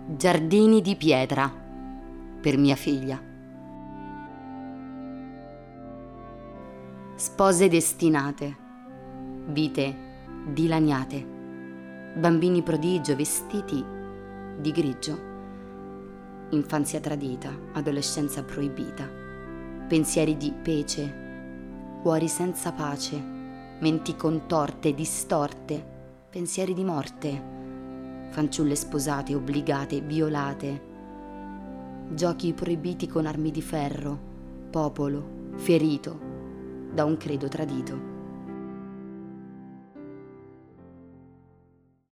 Giardini di pietra per mia figlia. Spose destinate, vite dilaniate, bambini prodigio vestiti di grigio, infanzia tradita, adolescenza proibita, pensieri di pece, cuori senza pace, menti contorte, distorte, pensieri di morte, fanciulle sposate, obbligate, violate, giochi proibiti con armi di ferro, popolo ferito da un credo tradito.